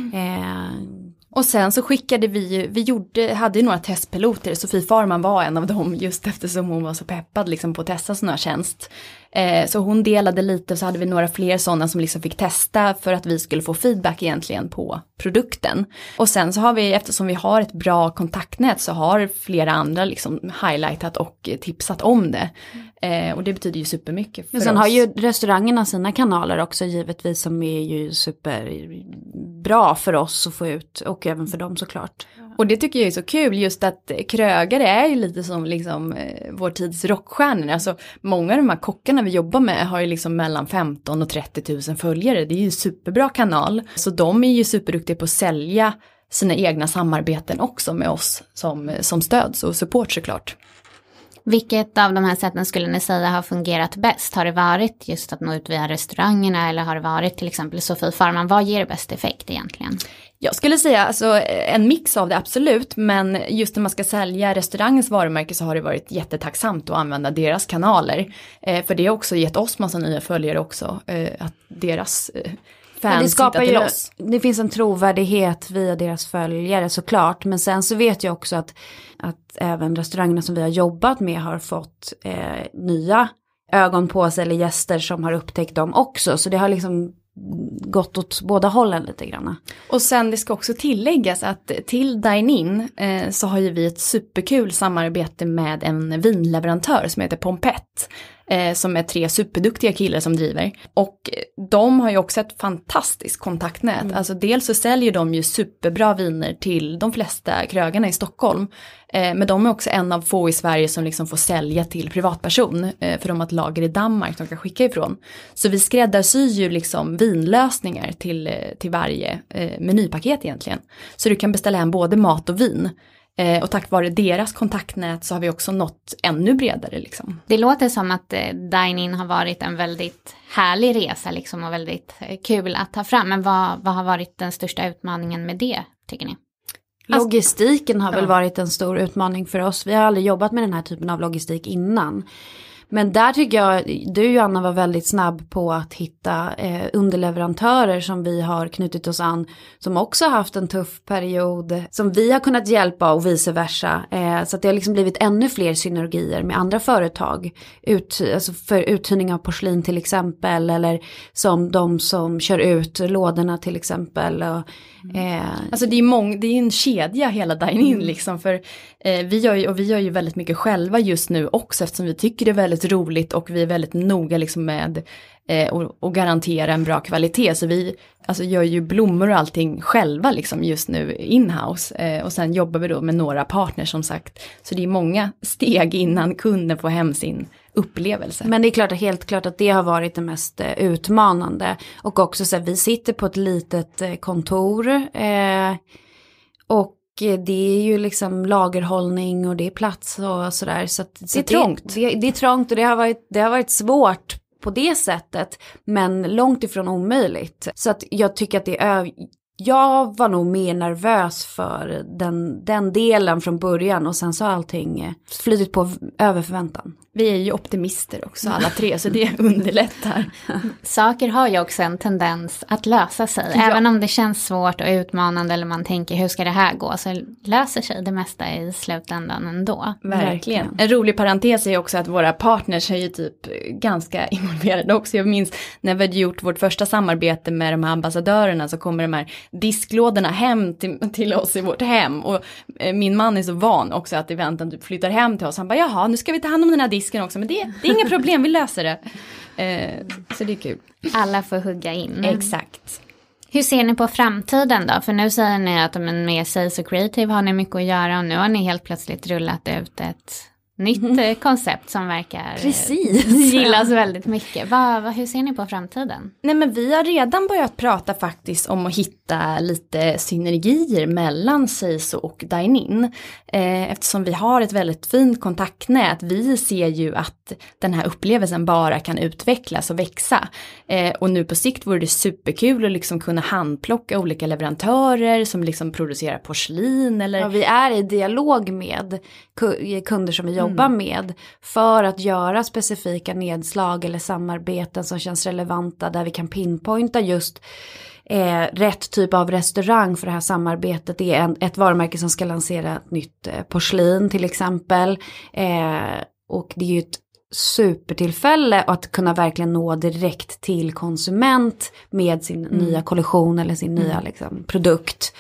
Och sen så skickade hade ju några testpiloter. Sofie Farman var en av dem, just eftersom hon var så peppad liksom på att testa sån här tjänst. Så hon delade lite, och så hade vi några fler sådana som liksom fick testa för att vi skulle få feedback egentligen på produkten. Och sen så har vi, eftersom vi har ett bra kontaktnät, så har flera andra liksom highlightat och tipsat om det. Och det betyder ju supermycket för oss. Sen har ju restaurangerna sina kanaler också givetvis, som är ju superbra för oss att få ut, och även för dem såklart. Och det tycker jag är så kul, just att krögare är ju lite som liksom vår tids rockstjärnor. Alltså många av de här kockarna vi jobbar med har ju liksom mellan 15 och 30 000 följare. Det är ju en superbra kanal. Så de är ju superduktiga på att sälja sina egna samarbeten också med oss som stöd och support såklart. Vilket av de här sätten skulle ni säga har fungerat bäst? Har det varit just att nå ut via restaurangerna eller har det varit till exempel Sofie Farman? Vad ger bäst effekt egentligen? Jag skulle säga alltså en mix av det absolut, men just när man ska sälja restaurangens varumärke så har det varit jättetacksamt att använda deras kanaler. För det har också gett oss massa nya följare också, att deras fans det skapar hittar till ju, oss. det finns en trovärdighet via deras följare såklart, men sen så vet jag också att även restaurangerna som vi har jobbat med har fått nya ögon på sig eller gäster som har upptäckt dem också, så det har liksom gått åt båda hållen lite grann. Och sen det ska också tilläggas att till Dine-In så har ju vi ett superkul samarbete med en vinleverantör som heter Pompett. Som är 3 superduktiga killar som driver. Och de har ju också ett fantastiskt kontaktnät. Alltså dels så säljer de ju superbra viner till de flesta krögarna i Stockholm. Men de är också en av få i Sverige som liksom får sälja till privatperson. För de har ett lager i Danmark de kan skicka ifrån. Så vi skräddarsyr ju liksom vinlösningar till varje menypaket egentligen. Så du kan beställa hem både mat och vin. Och tack vare deras kontaktnät så har vi också nått ännu bredare liksom. Det låter som att Dine-In har varit en väldigt härlig resa liksom och väldigt kul att ta fram. Men vad har varit den största utmaningen med det, tycker ni? Logistiken har väl varit en stor utmaning för oss. Vi har aldrig jobbat med den här typen av logistik innan. Men där tycker jag, du Joanna var väldigt snabb på att hitta underleverantörer som vi har knutit oss an. Som också har haft en tuff period. Som vi har kunnat hjälpa och vice versa. Så att det har liksom blivit ännu fler synergier med andra företag. Alltså för uthyrning av porslin till exempel. Eller som de som kör ut lådorna till exempel. Alltså det är en kedja hela Dine-In liksom. För vi gör ju väldigt mycket själva just nu också. Eftersom vi tycker det är väldigt roligt och vi är väldigt noga liksom med och garantera en bra kvalitet. Så vi alltså gör ju blommor och allting själva liksom just nu in-house. Och sen jobbar vi då med några partners som sagt. Så det är många steg innan kunden får hem sin upplevelse. Men det är klart, helt klart att det har varit det mest utmanande. Och också så här, vi sitter på ett litet kontor och det är ju liksom lagerhållning och det är plats och sådär. Så det är trångt. Det är trångt och det har varit svårt på det sättet. Men långt ifrån omöjligt. Så att jag tycker att jag var nog mer nervös för den delen från början. Och sen så har allting flyttit på över förväntan. Vi är ju optimister också alla 3 så det underlättar. Saker har ju också en tendens att lösa sig. Ja. Även om det känns svårt och utmanande eller man tänker hur ska det här gå, så löser sig det mesta i slutändan ändå. Verkligen. En rolig parentes är också att våra partners är ju typ ganska involverade också. Jag minns när vi hade gjort vårt första samarbete med de här ambassadörerna så kommer de här disklådorna hem till oss i vårt hem. Och min man är så van också att eventen typ flyttar hem till oss. Han bara, jaha, nu ska vi ta hand om den här disken också. Men det är inga problem, vi löser det. Så det är kul. Alla får hugga in. Exakt. Hur ser ni på framtiden då? För nu säger ni att med Sales och Creative har ni mycket att göra. Och nu har ni helt plötsligt rullat ut ett nytt koncept som verkar gillas väldigt mycket. Hur ser ni på framtiden? Nej, men vi har redan börjat prata faktiskt om att hitta lite synergier mellan Seiso och Dine-In. Eftersom vi har ett väldigt fint kontaktnät. Vi ser ju att den här upplevelsen bara kan utvecklas och växa. Och nu på sikt vore det superkul att liksom kunna handplocka olika leverantörer som liksom producerar porslin. Eller... Ja, vi är i dialog med kunder som vi jobbar med för att göra specifika nedslag eller samarbeten som känns relevanta där vi kan pinpointa just rätt typ av restaurang för det här samarbetet. Det är ett varumärke som ska lansera ett nytt porslin till exempel. Och det är ju ett supertillfälle att kunna verkligen nå direkt till konsument med sin nya kollektion eller sin nya liksom, produkt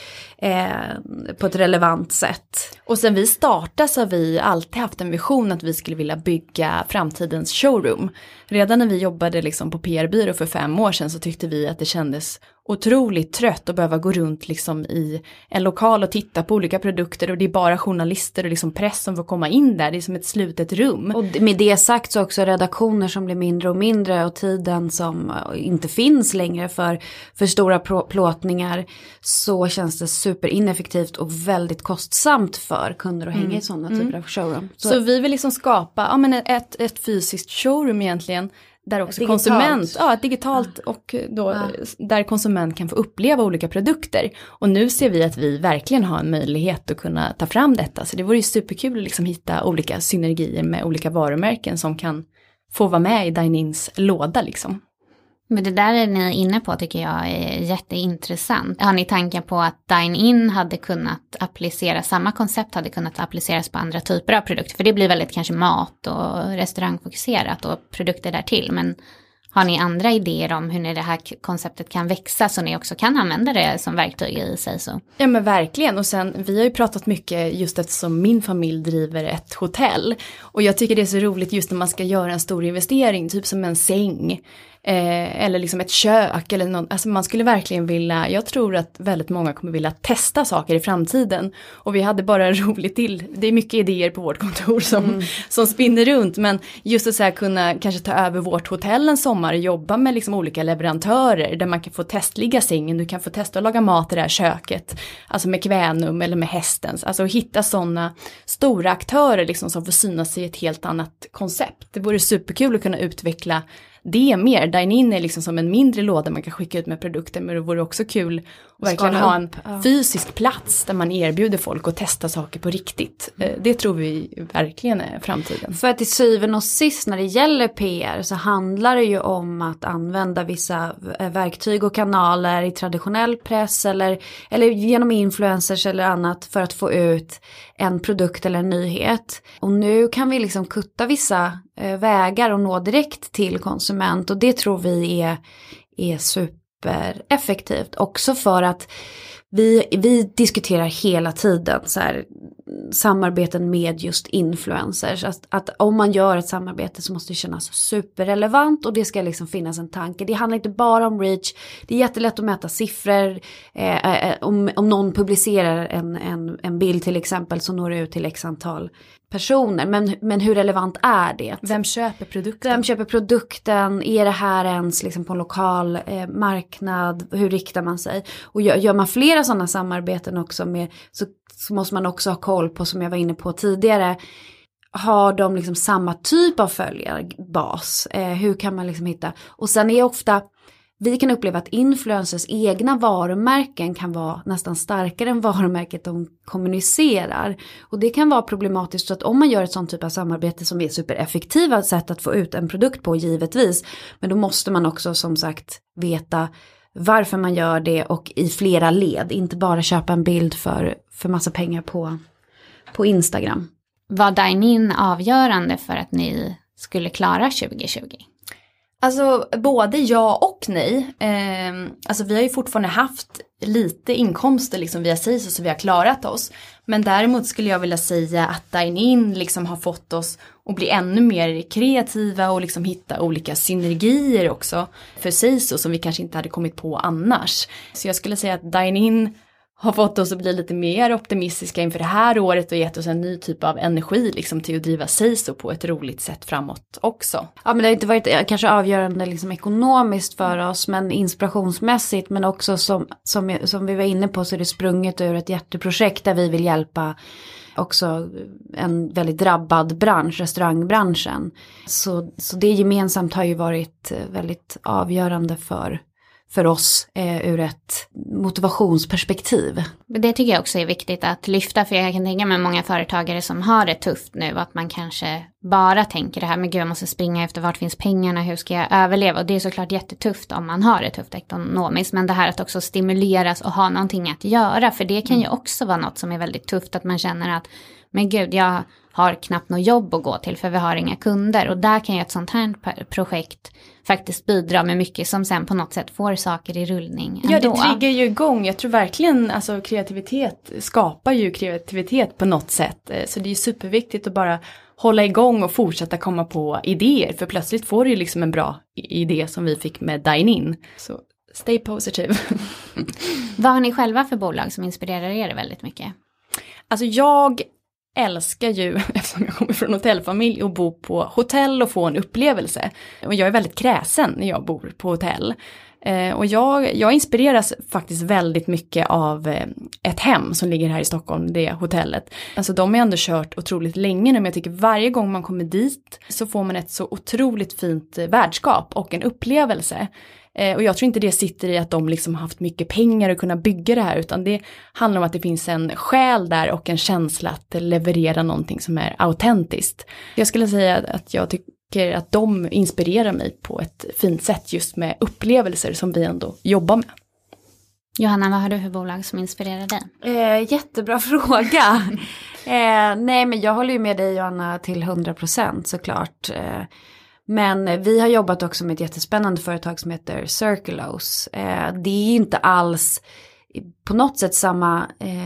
på ett relevant sätt. Och sen vi startade så har vi alltid haft en vision att vi skulle vilja bygga framtidens showroom. Redan när vi jobbade liksom på PR-byrå för 5 år sedan så tyckte vi att det kändes otroligt trött att behöva gå runt liksom i en lokal och titta på olika produkter och det är bara journalister och liksom press som får komma in där. Det är som ett slutet rum. Och med det sagt så också redaktioner som blir mindre och mindre och tiden som inte finns längre för stora plåtningar, så känns det superineffektivt och väldigt kostsamt för kunder att hänga i sådana typer av showroom. Så vi vill liksom skapa ett fysiskt showroom egentligen. Där också digitalt och då där konsument kan få uppleva olika produkter. Och nu ser vi att vi verkligen har en möjlighet att kunna ta fram detta. Så det vore ju superkul att liksom hitta olika synergier med olika varumärken som kan få vara med i Dine-ins låda liksom. Men det där är ni inne på tycker jag är jätteintressant. Har ni tankar på att Dine-in hade kunnat applicera, samma koncept hade kunnat appliceras på andra typer av produkter? För det blir väldigt kanske mat och restaurangfokuserat och produkter där till. Men har ni andra idéer om hur det här konceptet kan växa så ni också kan använda det som verktyg i sig så? Ja men verkligen, och sen vi har ju pratat mycket just eftersom min familj driver ett hotell. Och jag tycker det är så roligt just när man ska göra en stor investering, typ som en säng. Eller liksom ett kök eller något. Alltså man skulle verkligen vilja, jag tror att väldigt många kommer vilja testa saker i framtiden. Och vi hade bara roligt till, det är mycket idéer på vårt kontor som spinner runt. Men just att så här kunna kanske ta över vårt hotell en sommar och jobba med liksom olika leverantörer. Där man kan få testligga sängen, du kan få testa att laga mat i det här köket. Alltså med Kvänum eller med hästens. Alltså hitta sådana stora aktörer liksom som får synas i ett helt annat koncept. Det vore superkul att kunna utveckla det mer. Dine-in är liksom som en mindre låda man kan skicka ut med produkter, men det vore också kul att verkligen ha en fysisk plats där man erbjuder folk att testa saker på riktigt. Det tror vi verkligen är framtiden. För att till syvende och sist när det gäller PR så handlar det ju om att använda vissa verktyg och kanaler i traditionell press eller genom influencers eller annat för att få ut en produkt eller en nyhet. Och nu kan vi liksom kutta vissa vägar och nå direkt till konsument, och det tror vi är supereffektivt också för att vi diskuterar hela tiden så här, samarbeten med just influencers. Att om man gör ett samarbete så måste det kännas superrelevant och det ska liksom finnas en tanke. Det handlar inte bara om reach. Det är jättelätt att mäta siffror. Om någon publicerar en bild till exempel så når det ut till x antal personer. Men hur relevant är det? Vem köper produkten? Vem köper produkten? Är det här ens liksom på en lokal marknad? Hur riktar man sig? Och gör man flera sådana samarbeten också så måste man också ha koll på, som jag var inne på tidigare, har de liksom samma typ av följarbas? Hur kan man liksom hitta? Och sen är ofta, vi kan uppleva att influencers egna varumärken kan vara nästan starkare än varumärket de kommunicerar. Och det kan vara problematiskt, så att om man gör ett sånt typ av samarbete som är supereffektiva sätt att få ut en produkt på givetvis, men då måste man också som sagt veta varför man gör det och i flera led, inte bara köpa en bild för massa pengar på Instagram. Var Dine-in avgörande för att ni skulle klara 2020? Alltså både ja och nej. Alltså vi har ju fortfarande haft lite inkomster liksom via Siso, så vi har klarat oss. Men däremot skulle jag vilja säga att Dine-in liksom har fått oss att bli ännu mer kreativa och liksom hitta olika synergier också för Siso som vi kanske inte hade kommit på annars. Så jag skulle säga att Dine-in har fått oss att bli lite mer optimistiska inför det här året och gett oss en ny typ av energi liksom till att driva Siso på ett roligt sätt framåt också. Ja, men det har inte varit kanske avgörande liksom ekonomiskt för oss, men inspirationsmässigt, men också som vi var inne på så är det sprunget ur ett hjärteprojekt där vi vill hjälpa också en väldigt drabbad bransch, restaurangbranschen. Så det gemensamt har ju varit väldigt avgörande för oss ur ett motivationsperspektiv. Det tycker jag också är viktigt att lyfta, för jag kan tänka mig många företagare som har det tufft nu, att man kanske bara tänker det här med gud, jag måste springa efter vart finns pengarna, hur ska jag överleva? Och det är såklart jättetufft om man har det tufft ekonomiskt, men det här att också stimuleras och ha någonting att göra, för det kan ju också vara något som är väldigt tufft, att man känner att men gud, jag har knappt något jobb att gå till för vi har inga kunder, och där kan ju ett sånt här projekt faktiskt bidra med mycket som sen på något sätt får saker i rullning ändå. Ja, det triggar ju igång. Jag tror verkligen, alltså kreativitet skapar ju kreativitet på något sätt. Så det är ju superviktigt att bara hålla igång och fortsätta komma på idéer. För plötsligt får du ju liksom en bra idé som vi fick med Dine-in. Så stay positive. Vad har ni själva för bolag som inspirerar er väldigt mycket? Alltså jag älskar ju, eftersom jag kommer från hotellfamilj, att bo på hotell och få en upplevelse. Och jag är väldigt kräsen när jag bor på hotell. Och jag inspireras faktiskt väldigt mycket av ett hem som ligger här i Stockholm, det hotellet. Alltså de har ändå kört otroligt länge nu, men jag tycker varje gång man kommer dit så får man ett så otroligt fint värdskap och en upplevelse. Och jag tror inte det sitter i att de liksom haft mycket pengar att kunna bygga det här, utan det handlar om att det finns en själ där och en känsla att leverera någonting som är autentiskt. Jag skulle säga att jag tycker att de inspirerar mig på ett fint sätt just med upplevelser som vi ändå jobbar med. Johanna, vad har du för bolag som inspirerar dig? Jättebra fråga. Nej, men jag håller ju med dig, Johanna, till 100% såklart. Men vi har jobbat också med ett jättespännande företag som heter Circulos. Det är inte alls på något sätt samma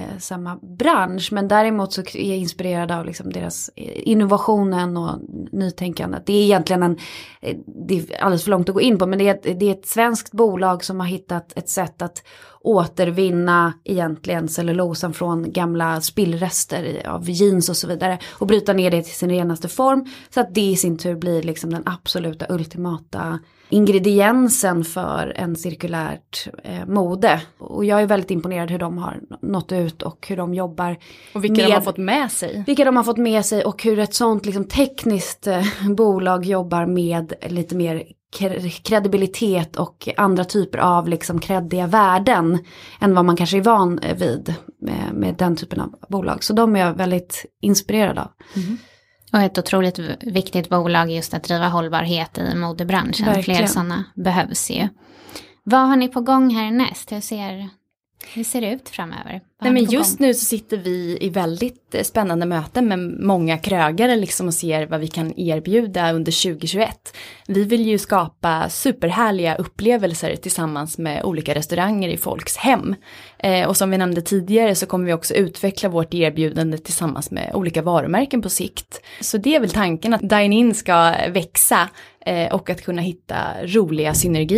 bransch, men däremot så är jag inspirerad av liksom deras innovationen och nytänkandet. Det är egentligen det är alldeles för långt att gå in på, men det är ett svenskt bolag som har hittat ett sätt att återvinna egentligen cellulosan från gamla spillrester av jeans och så vidare och bryta ner det till sin renaste form, så att det i sin tur blir liksom den absoluta ultimata ingrediensen för en cirkulärt mode. Och jag är väldigt imponerad hur de har nått ut och hur de jobbar. Och vilka de har fått med sig. Vilka de har fått med sig och hur ett sånt liksom tekniskt bolag jobbar med lite mer kredibilitet och andra typer av liksom kreddiga värden än vad man kanske är van vid med den typen av bolag. Så de är jag väldigt inspirerad av. Mm. Och ett otroligt viktigt bolag just att driva hållbarhet i modebranschen. Verkligen. Fler sådana behövs ju. Vad har ni på gång härnäst? Hur ser det ut framöver? Nej, men just nu så sitter vi i väldigt spännande möten med många krögare liksom och ser vad vi kan erbjuda under 2021. Vi vill ju skapa superhärliga upplevelser tillsammans med olika restauranger i folks hem. Och som vi nämnde tidigare så kommer vi också utveckla vårt erbjudande tillsammans med olika varumärken på sikt. Så det är väl tanken att dine-in ska växa och att kunna hitta roliga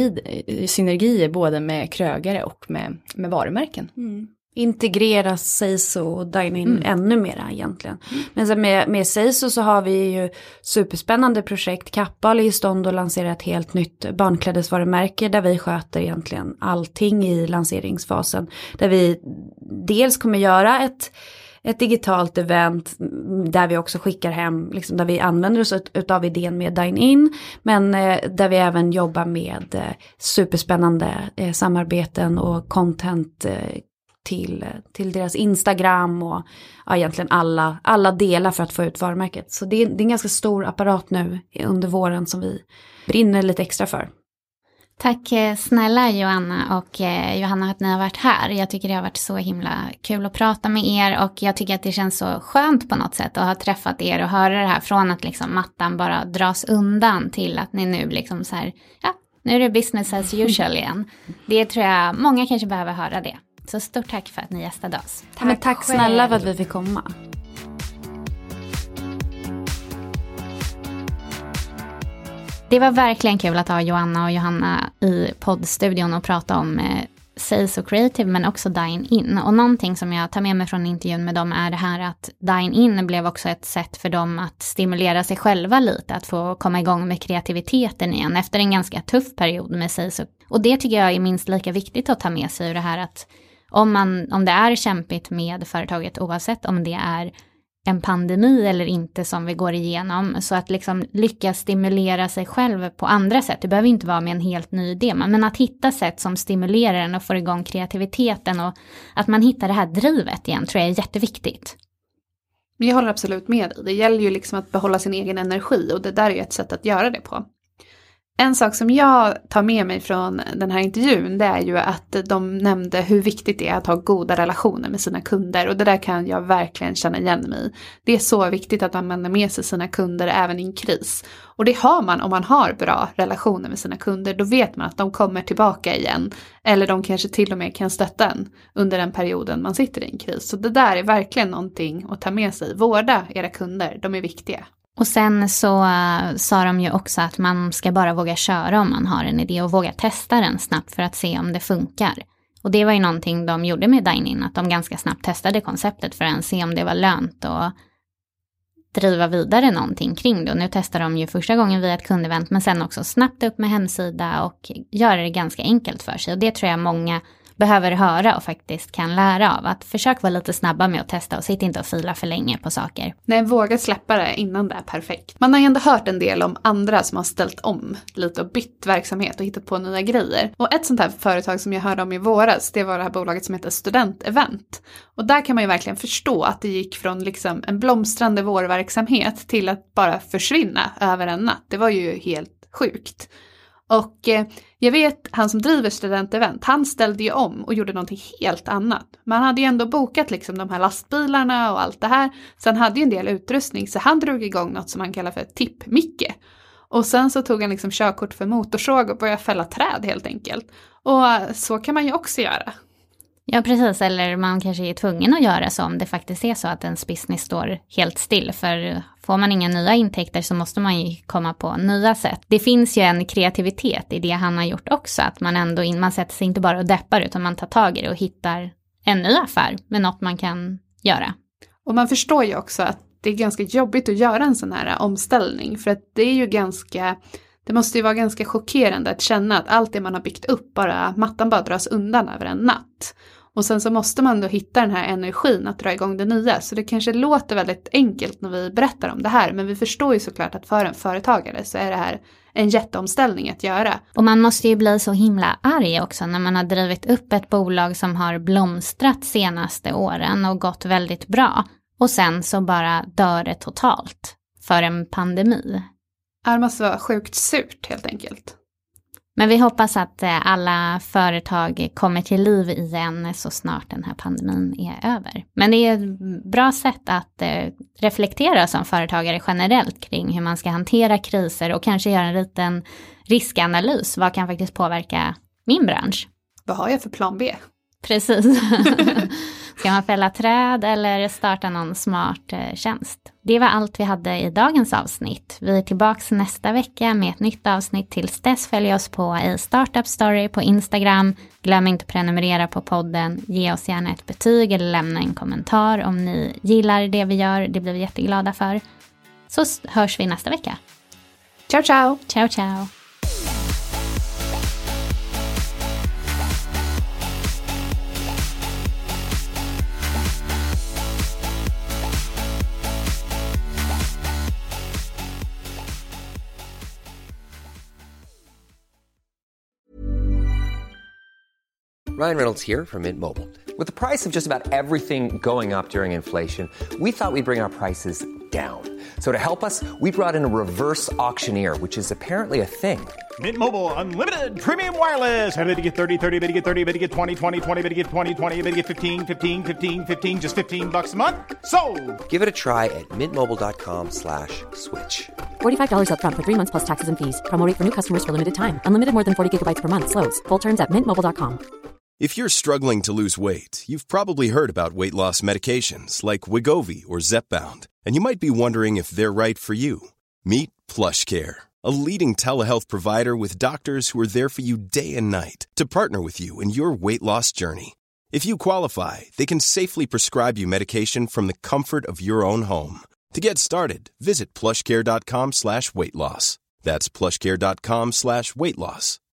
synergier både med krögare och med varumärken. Mm. Integrera Seiso och dine-in ännu mera egentligen. Men sen med Seiso så har vi ju superspännande projekt. Kappahl är i stånd att lansera ett helt nytt barnklädesvarumärke där vi sköter egentligen allting i lanseringsfasen. Där vi dels kommer göra ett digitalt event där vi också skickar hem, liksom, där vi använder oss av idén med dine-in, men där vi även jobbar med superspännande samarbeten och content till deras Instagram och egentligen alla delar för att få ut varumärket. Så det är en ganska stor apparat nu under våren som vi brinner lite extra för. Tack snälla Johanna och Johanna att ni har varit här. Jag tycker det har varit så himla kul att prata med er och jag tycker att det känns så skönt på något sätt att ha träffat er och höra det här från att liksom mattan bara dras undan till att ni nu liksom så här, ja, nu är det business as usual igen. Det tror jag många kanske behöver höra det. Så stort tack för att ni gästade oss. Tack snälla för att vi fick komma. Det var verkligen kul att ha Johanna och Johanna i poddstudion och prata om Seiso Creative men också dine-in. Och någonting som jag tar med mig från intervjun med dem är det här att dine-in blev också ett sätt för dem att stimulera sig själva lite. Att få komma igång med kreativiteten igen efter en ganska tuff period med Seiso. Och det tycker jag är minst lika viktigt att ta med sig ur det här att om det är kämpigt med företaget oavsett om det är en pandemi eller inte som vi går igenom, så att liksom lyckas stimulera sig själv på andra sätt. Det behöver inte vara med en helt ny idé, men att hitta sätt som stimulerar en och får igång kreativiteten och att man hittar det här drivet igen tror jag är jätteviktigt. Men jag håller absolut med dig. Det gäller ju liksom att behålla sin egen energi och det där är ju ett sätt att göra det på. En sak som jag tar med mig från den här intervjun det är ju att de nämnde hur viktigt det är att ha goda relationer med sina kunder och det där kan jag verkligen känna igen mig i. Det är så viktigt att man har med sig sina kunder även i en kris. Och det har man om man har bra relationer med sina kunder, då vet man att de kommer tillbaka igen. Eller de kanske till och med kan stötta en under den perioden man sitter i en kris. Så det där är verkligen någonting att ta med sig. Vårda era kunder, de är viktiga. Och sen så sa de ju också att man ska bara våga köra om man har en idé och våga testa den snabbt för att se om det funkar. Och det var ju någonting de gjorde med dine-in, att de ganska snabbt testade konceptet för att se om det var lönt och driva vidare någonting kring det. Och nu testar de ju första gången via ett kundevent, men sen också snabbt upp med hemsida och göra det ganska enkelt för sig. Och det tror jag många behöver höra och faktiskt kan lära av. Att försök vara lite snabba med att testa och sitt inte och fila för länge på saker. Nej, våga släppa det innan det är perfekt. Man har ju ändå hört en del om andra som har ställt om lite och bytt verksamhet och hittat på nya grejer. Och ett sånt här företag som jag hörde om i våras, det var det här bolaget som heter Studentevent. Och där kan man ju verkligen förstå att det gick från liksom en blomstrande vårverksamhet till att bara försvinna över en natt. Det var ju helt sjukt. Och jag vet, han som driver Studentevent, han ställde ju om och gjorde någonting helt annat. Man hade ju ändå bokat liksom de här lastbilarna och allt det här. Sen hade ju en del utrustning, så han drog igång något som han kallar för tippmicke. Och sen så tog han liksom körkort för motorsåg och började fälla träd helt enkelt. Och så kan man ju också göra. Ja, precis. Eller man kanske är tvungen att göra så om det faktiskt är så att ens business står helt still. För får man inga nya intäkter så måste man ju komma på nya sätt. Det finns ju en kreativitet i det han har gjort också. Att man ändå man sätter sig inte bara och deppar, utan man tar tag i det och hittar en ny affär med något man kan göra. Och man förstår ju också att det är ganska jobbigt att göra en sån här omställning. För att det är ju det måste ju vara ganska chockerande att känna att allt det man har byggt upp, mattan bara dras undan över en natt. Och sen så måste man då hitta den här energin att dra igång det nya. Så det kanske låter väldigt enkelt när vi berättar om det här. Men vi förstår ju såklart att för en företagare så är det här en jätteomställning att göra. Och man måste ju bli så himla arg också när man har drivit upp ett bolag som har blomstrat senaste åren och gått väldigt bra. Och sen så bara dör det totalt för en pandemi. Det måste vara sjukt surt helt enkelt. Men vi hoppas att alla företag kommer till liv igen så snart den här pandemin är över. Men det är ett bra sätt att reflektera som företagare generellt kring hur man ska hantera kriser och kanske göra en liten riskanalys. Vad kan faktiskt påverka min bransch? Vad har jag för plan B? Precis. Ska man fälla träd eller starta någon smart tjänst? Det var allt vi hade i dagens avsnitt. Vi är tillbaka nästa vecka med ett nytt avsnitt. Tills dess följ oss på i Startup Story på Instagram. Glöm inte att prenumerera på podden. Ge oss gärna ett betyg eller lämna en kommentar om ni gillar det vi gör. Det blir vi jätteglada för. Så hörs vi nästa vecka. Ciao, ciao! Ciao, ciao! Ryan Reynolds here from Mint Mobile. With the price of just about everything going up during inflation, we thought we'd bring our prices down. So to help us, we brought in a reverse auctioneer, which is apparently a thing. Mint Mobile Unlimited Premium Wireless. How to get 30, 30, bit to get 30, bit to get 20, 20, 20, bit to get 20, 20, bit to get 15, 15, 15, 15, just $15 a month? Sold! Give it a try at mintmobile.com/switch. $45 up front for 3 months plus taxes and fees. Promo rate for new customers for limited time. Unlimited more than 40 gigabytes per month. Slows full terms at mintmobile.com. If you're struggling to lose weight, you've probably heard about weight loss medications like Wegovy or Zepbound, and you might be wondering if they're right for you. Meet PlushCare, a leading telehealth provider with doctors who are there for you day and night to partner with you in your weight loss journey. If you qualify, they can safely prescribe you medication from the comfort of your own home. To get started, visit plushcare.com/weightloss. That's plushcare.com/weightloss.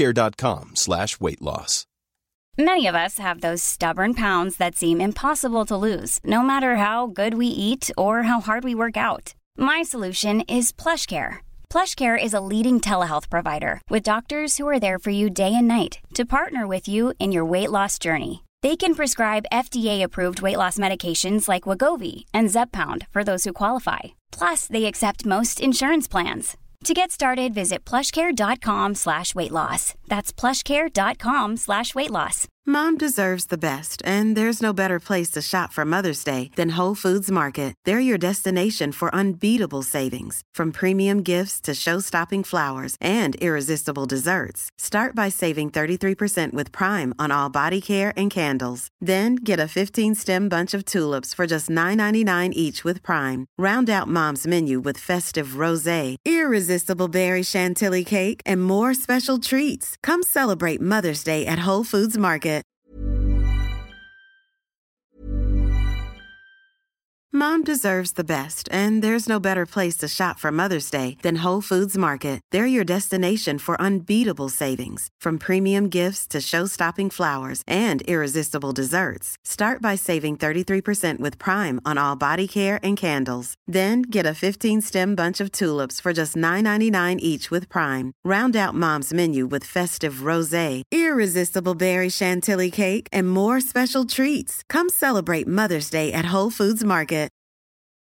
plushcare.com/weightloss. Many of us have those stubborn pounds that seem impossible to lose, no matter how good we eat or how hard we work out. My solution is PlushCare. PlushCare is a leading telehealth provider with doctors who are there for you day and night to partner with you in your weight loss journey. They can prescribe FDA-approved weight loss medications like Wegovy and Zepbound for those who qualify. Plus, they accept most insurance plans. To get started, visit plushcare.com/weightloss. That's plushcare.com/weightloss. Mom deserves the best, and there's no better place to shop for Mother's Day than Whole Foods Market. They're your destination for unbeatable savings, from premium gifts to show-stopping flowers and irresistible desserts. Start by saving 33% with Prime on all body care and candles. Then get a 15-stem bunch of tulips for just $9.99 each with Prime. Round out Mom's menu with festive rosé, irresistible berry chantilly cake, and more special treats. Come celebrate Mother's Day at Whole Foods Market. Mom deserves the best, and there's no better place to shop for Mother's Day than Whole Foods Market. They're your destination for unbeatable savings, from premium gifts to show-stopping flowers and irresistible desserts. Start by saving 33% with Prime on all body care and candles. Then get a 15-stem bunch of tulips for just $9.99 each with Prime. Round out Mom's menu with festive rosé, irresistible berry chantilly cake, and more special treats. Come celebrate Mother's Day at Whole Foods Market.